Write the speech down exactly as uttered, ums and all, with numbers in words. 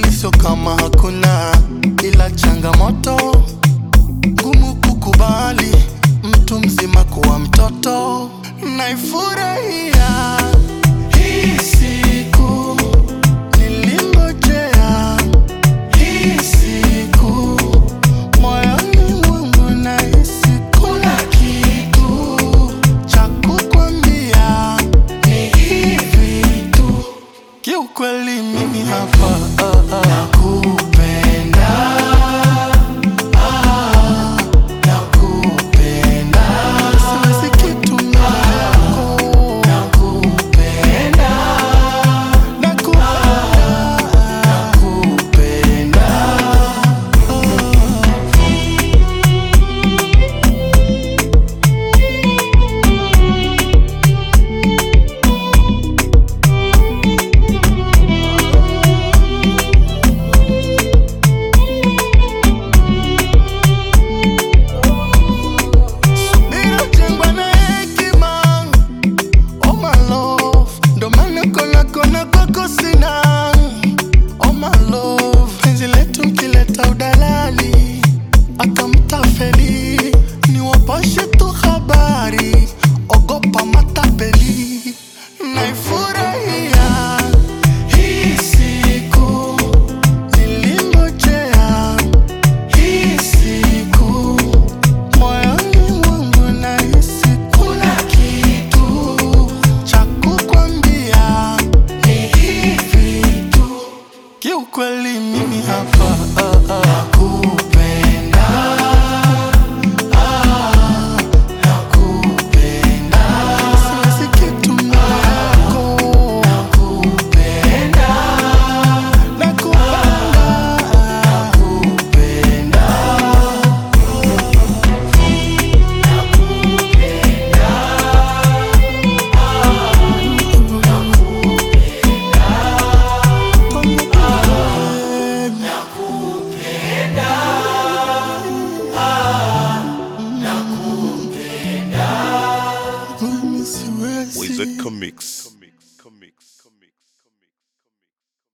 kweli sio kama hakuna, ila changamoto ngumu kukubali mtu mzima kuwa mtoto. Naifurahia hii siku, nilingojea hii siku, moyoni mwangu nahisi kuna kitu cha kukwambia ni hivi tu. Kiukweli mimi hapa uh, uh, nakupenda. Kona kwako sina, oh my love. Penzi letu mkileta udalali ata mtafeli, ni wapashe tu habari, ogopa matapeli. Naifurahia hii siku, nilingojea hii siku, moyoni mwangu nahisi kuna kitu cha kukwambia. Kiukweli mimi hapa uh, uh,